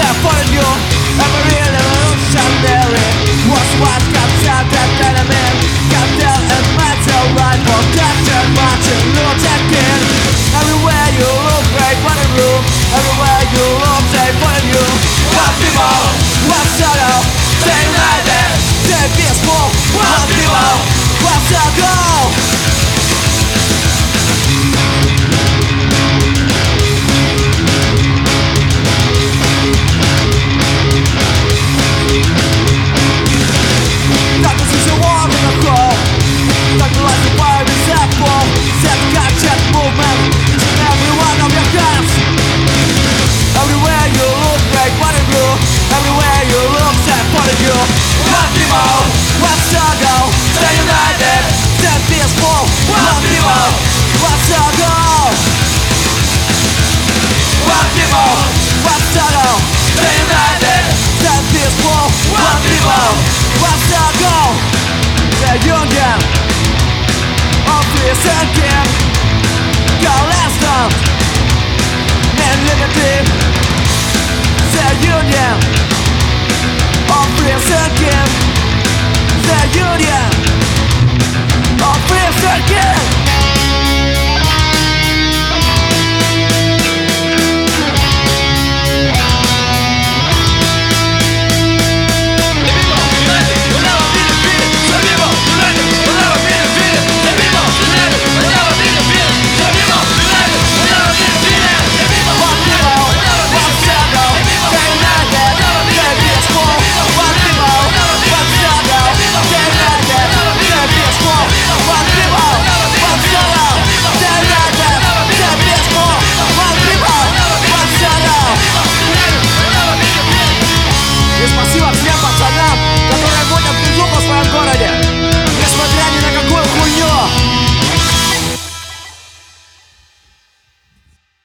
followed you. Every revolutionary was what captured that enemy. Cartel and metal right for Captain Martin Luther King. Everywhere you look, great what a room. Everywhere you look, they follow you. One people, one sorrow, stay united, stay peaceful. One people, one struggle. One people, one struggle, stay united, stay peaceful. One people, one struggle. One people, one struggle, stay united, stay peaceful. One people, one struggle. The union of peace and game, Galveston and liberty. The union of peace and game, the union.